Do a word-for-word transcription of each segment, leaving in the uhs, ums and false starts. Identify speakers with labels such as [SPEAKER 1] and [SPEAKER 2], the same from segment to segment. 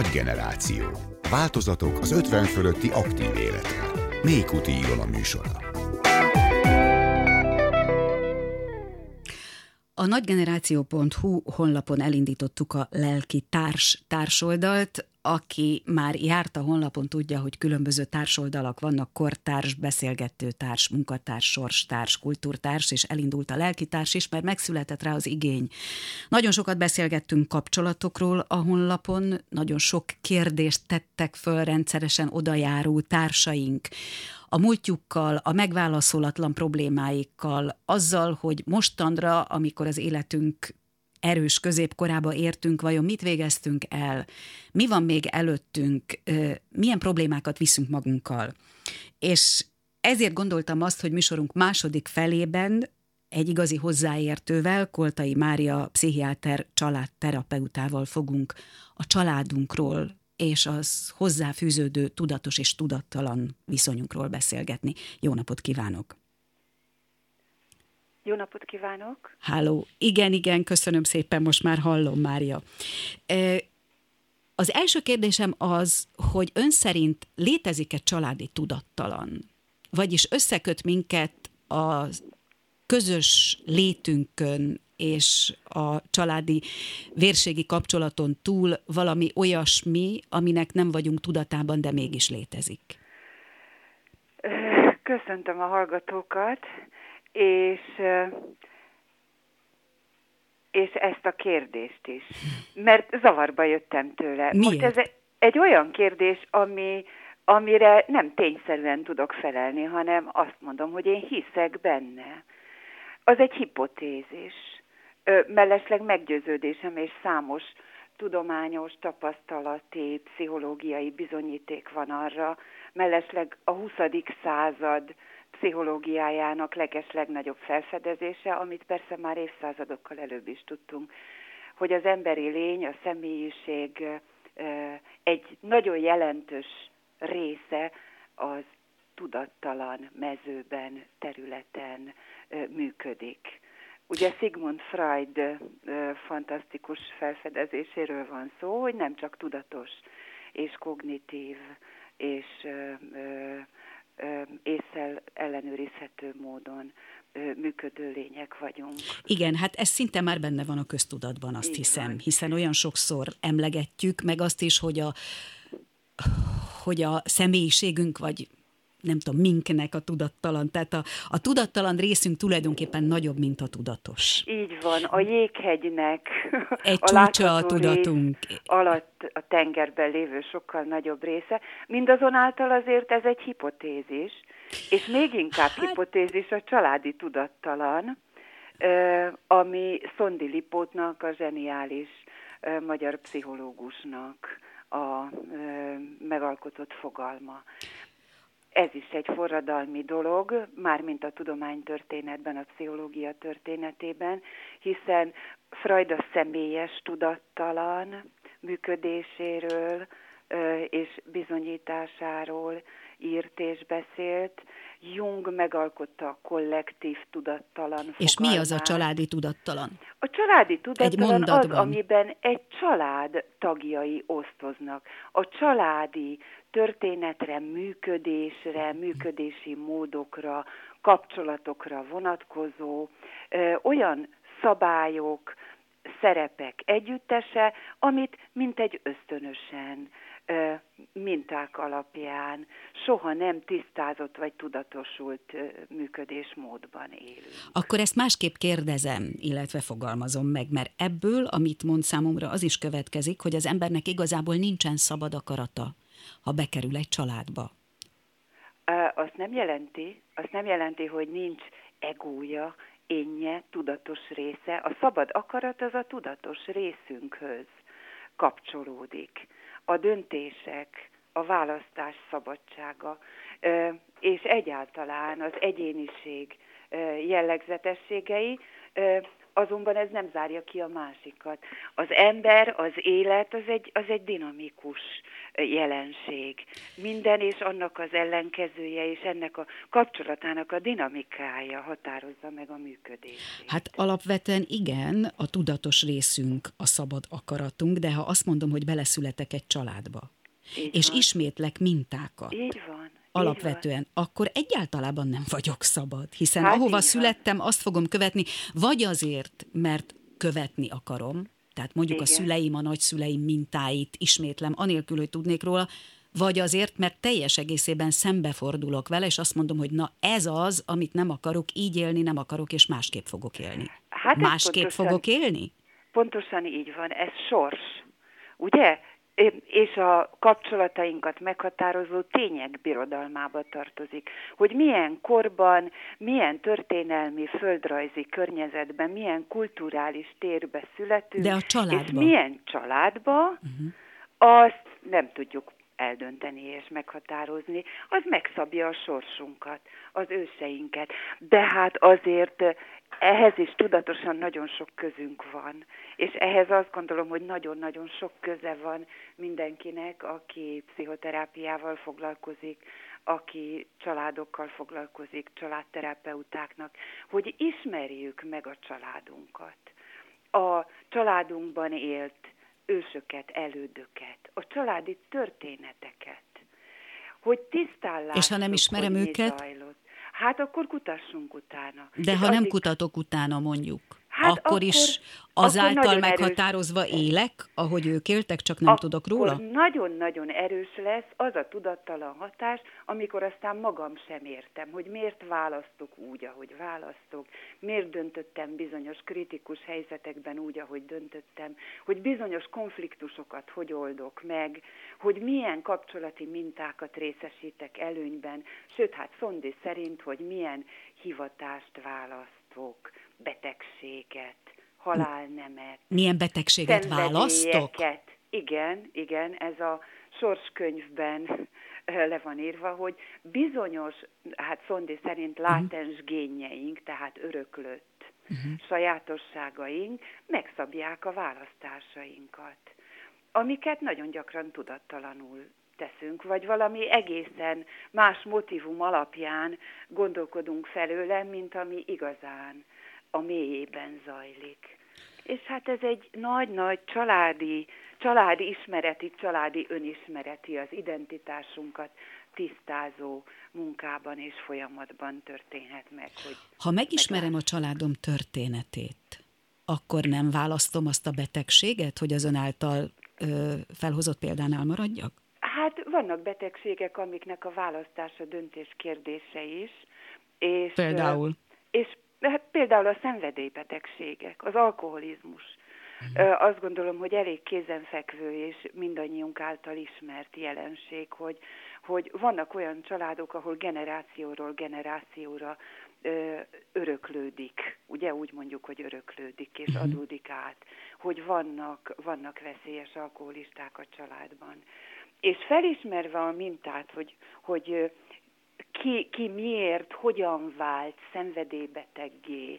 [SPEAKER 1] Nagy generáció. Változatok az ötven fölötti aktív életre. Mélykuti Ilona műsora.
[SPEAKER 2] A nagygeneráció pont hu honlapon elindítottuk a lelki társ társoldalt. Aki már járt a honlapon, tudja, hogy különböző társoldalak vannak: kortárs, beszélgetőtárs, munkatárs, sorstárs, kultúrtárs, és elindult a lelkitárs is, mert megszületett rá az igény. Nagyon sokat beszélgettünk kapcsolatokról a honlapon, nagyon sok kérdést tettek föl rendszeresen odajáró társaink. A múltjukkal, a megválaszolatlan problémáikkal, azzal, hogy mostanra, amikor az életünk erős középkorába értünk, vajon mit végeztünk el, mi van még előttünk, milyen problémákat viszünk magunkkal. És ezért gondoltam azt, hogy műsorunk második felében egy igazi hozzáértővel, Koltai Mária pszichiáter családterapeutával fogunk a családunkról és az hozzáfűződő tudatos és tudattalan viszonyunkról beszélgetni. Jó napot kívánok!
[SPEAKER 3] Jó napot kívánok!
[SPEAKER 2] Háló! Igen, igen, köszönöm szépen, most már hallom, Mária. Az első kérdésem az, hogy ön szerint létezik-e családi tudattalan? Vagyis összeköt minket a közös létünkön és a családi vérségi kapcsolaton túl valami olyasmi, aminek nem vagyunk tudatában, de mégis létezik?
[SPEAKER 3] Köszöntöm a hallgatókat, és, és ezt a kérdést is, mert zavarba jöttem tőle.
[SPEAKER 2] Miért?
[SPEAKER 3] Most ez egy olyan kérdés, ami, amire nem tényszerűen tudok felelni, hanem azt mondom, hogy én hiszek benne. Az egy hipotézis. Mellesleg meggyőződésem és számos tudományos, tapasztalati, pszichológiai bizonyíték van arra, mellesleg a huszadik század pszichológiájának legeslegnagyobb felfedezése, amit persze már évszázadokkal előbb is tudtunk, hogy az emberi lény, a személyiség egy nagyon jelentős része az tudattalan mezőben, területen működik. Ugye Sigmund Freud ö, fantasztikus felfedezéséről van szó, hogy nem csak tudatos és kognitív és ö, ö, ö, ésszel ellenőrizhető módon ö, működő lények vagyunk.
[SPEAKER 2] Igen, hát ez szinte már benne van a köztudatban, azt
[SPEAKER 3] Így
[SPEAKER 2] hiszem,
[SPEAKER 3] van.
[SPEAKER 2] hiszen olyan sokszor emlegetjük, meg azt is, hogy a, hogy a személyiségünk, vagy nem tudom, minknek a tudattalan. Tehát a, a tudattalan részünk tulajdonképpen nagyobb, mint a tudatos.
[SPEAKER 3] Így van, a jéghegynek
[SPEAKER 2] Egy
[SPEAKER 3] a
[SPEAKER 2] csúcsa a
[SPEAKER 3] látható
[SPEAKER 2] tudatunk.
[SPEAKER 3] rész alatt a tengerben lévő sokkal nagyobb része. Mindazonáltal azért ez egy hipotézis, és még inkább hát... hipotézis a családi tudattalan, ami Szondi Lipótnak, a zseniális magyar pszichológusnak a megalkotott fogalma. Ez is egy forradalmi dolog, mármint a tudománytörténetben, a pszichológia történetében, hiszen Freud a személyes tudattalan működéséről és bizonyításáról írt és beszélt. Jung megalkotta a kollektív tudattalan fogalmát.
[SPEAKER 2] És mi az a családi tudattalan?
[SPEAKER 3] A családi tudattalan az,
[SPEAKER 2] mondatban.
[SPEAKER 3] amiben egy család tagjai osztoznak. A családi történetre, működésre, működési módokra, kapcsolatokra vonatkozó ö, olyan szabályok, szerepek együttese, amit mintegy ösztönösen, ö, minták alapján, soha nem tisztázott vagy tudatosult ö, működésmódban élünk.
[SPEAKER 2] Akkor ezt másképp kérdezem, illetve fogalmazom meg, mert ebből, amit mond számomra, az is következik, hogy az embernek igazából nincsen szabad akarata, ha bekerül egy családba.
[SPEAKER 3] Azt nem jelenti, azt nem jelenti, hogy nincs egója, énje, tudatos része. A szabad akarat az a tudatos részünkhöz kapcsolódik. A döntések, a választás szabadsága, és egyáltalán az egyéniség jellegzetességei azonban ez nem zárja ki a másikat. Az ember, az élet, az egy, az egy dinamikus jelenség. Minden és annak az ellenkezője, és ennek a kapcsolatának a dinamikája határozza meg a működését.
[SPEAKER 2] Hát alapvetően igen, a tudatos részünk a szabad akaratunk, de ha azt mondom, hogy beleszületek egy családba, így és van. Ismétlek mintákat,
[SPEAKER 3] így van.
[SPEAKER 2] alapvetően, akkor egyáltalában nem vagyok szabad, hiszen hát ahova születtem, azt fogom követni, vagy azért, mert követni akarom, tehát mondjuk igen. a szüleim, a nagyszüleim mintáit ismétlem, anélkül, hogy tudnék róla, vagy azért, mert teljes egészében szembefordulok vele, és azt mondom, hogy na ez az, amit nem akarok, így élni nem akarok, és másképp fogok élni. Hát másképp pontosan, fogok élni?
[SPEAKER 3] Pontosan így van, ez sors, ugye? És a kapcsolatainkat meghatározó tények birodalmába tartozik. Hogy milyen korban, milyen történelmi, földrajzi környezetben, milyen kulturális térbe születünk,
[SPEAKER 2] de a családba.
[SPEAKER 3] És milyen családba, uh-huh. azt nem tudjuk eldönteni és meghatározni, az megszabja a sorsunkat, az őseinket. De hát azért ehhez is tudatosan nagyon sok közünk van, és ehhez azt gondolom, hogy nagyon-nagyon sok köze van mindenkinek, aki pszichoterápiával foglalkozik, aki családokkal foglalkozik, családterapeutáknak, hogy ismerjük meg a családunkat, a családunkban élt ősöket, elődöket, a családi történeteket, hogy tisztán lássuk,
[SPEAKER 2] és ha nem ismerem őket?
[SPEAKER 3] Zajlott. Hát akkor kutassunk utána.
[SPEAKER 2] De
[SPEAKER 3] és
[SPEAKER 2] ha
[SPEAKER 3] addig...
[SPEAKER 2] nem kutatok utána, mondjuk,
[SPEAKER 3] hát
[SPEAKER 2] akkor,
[SPEAKER 3] akkor
[SPEAKER 2] is azáltal
[SPEAKER 3] akkor
[SPEAKER 2] meghatározva
[SPEAKER 3] erős...
[SPEAKER 2] élek, ahogy ők éltek, csak nem
[SPEAKER 3] akkor
[SPEAKER 2] tudok róla?
[SPEAKER 3] nagyon-nagyon erős lesz az a tudattalan hatás, amikor aztán magam sem értem, hogy miért választok úgy, ahogy választok, miért döntöttem bizonyos kritikus helyzetekben úgy, ahogy döntöttem, hogy bizonyos konfliktusokat hogy oldok meg, hogy milyen kapcsolati mintákat részesítek előnyben, sőt, hát Szondi szerint, hogy milyen hivatást választok, betegséget, halálnemet.
[SPEAKER 2] Milyen betegséget választok?
[SPEAKER 3] Igen, igen, ez a sorskönyvben le van írva, hogy bizonyos, hát Szondi szerint látens uh-huh. génjeink, tehát öröklött uh-huh. sajátosságaink megszabják a választásainkat, amiket nagyon gyakran tudattalanul teszünk, vagy valami egészen más motivum alapján gondolkodunk felőle, mint ami igazán a mélyében zajlik. És hát ez egy nagy-nagy családi, családi ismereti, családi önismereti, az identitásunkat tisztázó munkában és folyamatban történhet meg. Hogy
[SPEAKER 2] ha megismerem a családom történetét, akkor nem választom azt a betegséget, hogy az ön által ö, felhozott példánál maradjak?
[SPEAKER 3] Hát vannak betegségek, amiknek a választása döntés kérdése is. És,
[SPEAKER 2] például?
[SPEAKER 3] És hát például a szenvedélybetegségek, az alkoholizmus. Uh-huh. Azt gondolom, hogy elég kézenfekvő és mindannyiunk által ismert jelenség, hogy, hogy vannak olyan családok, ahol generációról generációra ö, öröklődik, ugye úgy mondjuk, hogy öröklődik és uh-huh. adódik át, hogy vannak, vannak veszélyes alkoholisták a családban. És felismerve a mintát, hogy, hogy ki, ki miért, hogyan vált szenvedélybeteggé,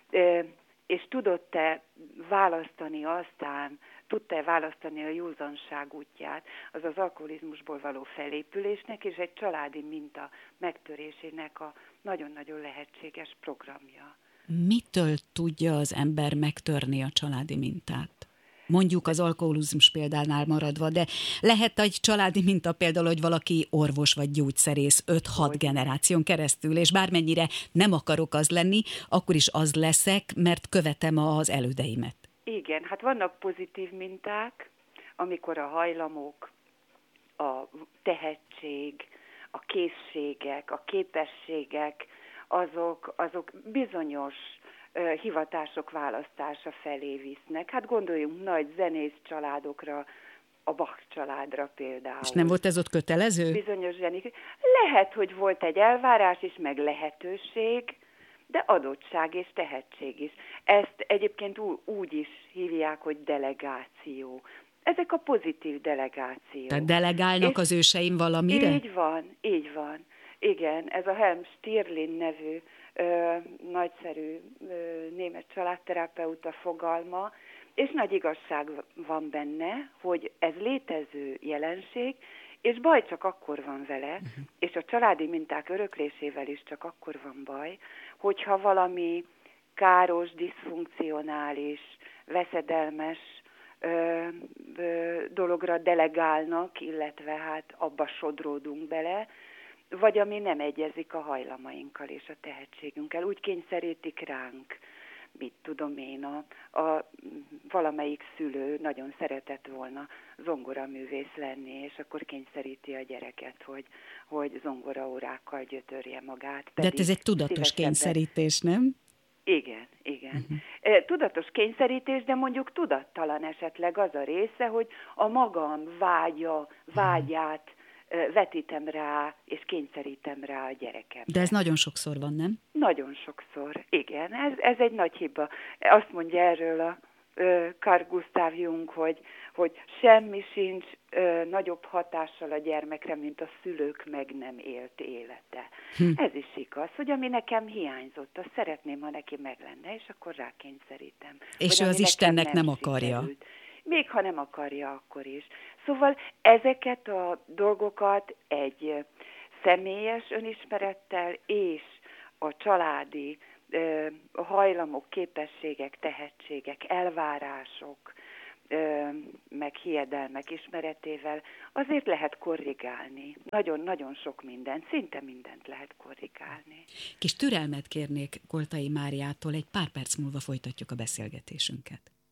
[SPEAKER 3] és tudott-e választani aztán, tudta-e választani a józanság útját, az az alkoholizmusból való felépülésnek és egy családi minta megtörésének a nagyon-nagyon lehetséges programja.
[SPEAKER 2] Mitől tudja az ember megtörni a családi mintát? Mondjuk az alkoholizmus példánál maradva, de lehet egy családi minta például, hogy valaki orvos vagy gyógyszerész öt-hat generáción keresztül, és bármennyire nem akarok az lenni, akkor is az leszek, mert követem az elődeimet.
[SPEAKER 3] Igen, hát vannak pozitív minták, amikor a hajlamok, a tehetség, a készségek, a képességek, azok, azok bizonyos hivatások választása felé visznek. Hát gondoljunk nagy zenész családokra, a Bach családra például.
[SPEAKER 2] És nem volt ez ott kötelező?
[SPEAKER 3] Bizonyos zenék. Lehet, hogy volt egy elvárás is, meg lehetőség, de adottság és tehetség is. Ezt egyébként úgy is hívják, hogy delegáció. Ezek a pozitív delegációk.
[SPEAKER 2] Tehát delegálnak és az őseim valamire?
[SPEAKER 3] Így van, így van. Igen, ez a Helm Stirling nevű ö, nagyszerű ö, német családterapeuta fogalma, és nagy igazság van benne, hogy ez létező jelenség, és baj csak akkor van vele, uh-huh. és a családi minták öröklésével is csak akkor van baj, hogyha valami káros, diszfunkcionális, veszedelmes ö, ö, dologra delegálnak, illetve hát abba sodródunk bele, vagy ami nem egyezik a hajlamainkkal és a tehetségünkkel. Úgy kényszerítik ránk, mit tudom én, a, a valamelyik szülő nagyon szeretett volna zongoraművész lenni, és akkor kényszeríti a gyereket, hogy, hogy zongoraórákkal gyötörje magát.
[SPEAKER 2] De hát ez egy tudatos kényszerítés, nem?
[SPEAKER 3] Igen, igen. Uh-huh. Tudatos kényszerítés, de mondjuk tudattalan esetleg az a része, hogy a magam vágya, vágyát vetítem rá, és kényszerítem rá a gyerekem.
[SPEAKER 2] De ez nagyon sokszor van, nem?
[SPEAKER 3] Nagyon sokszor, igen. Ez, ez egy nagy hiba. Azt mondja erről a ö, Carl Gustav Jung, hogy, hogy semmi sincs ö, nagyobb hatással a gyermekre, mint a szülők meg nem élt élete. Hm. Ez is igaz, hogy ami nekem hiányzott, azt szeretném, ha neki meg lenne, és akkor rákényszerítem.
[SPEAKER 2] És ő az Istennek nem, nem akarja. Sikerült.
[SPEAKER 3] Még ha nem akarja, akkor is. Szóval ezeket a dolgokat egy személyes önismerettel és a családi ö, hajlamok, képességek, tehetségek, elvárások, ö, meg hiedelmek ismeretével azért lehet korrigálni. Nagyon-nagyon sok mindent, szinte mindent lehet korrigálni.
[SPEAKER 2] Kis türelmet kérnék Koltai Máriától, egy pár perc múlva folytatjuk a beszélgetésünket.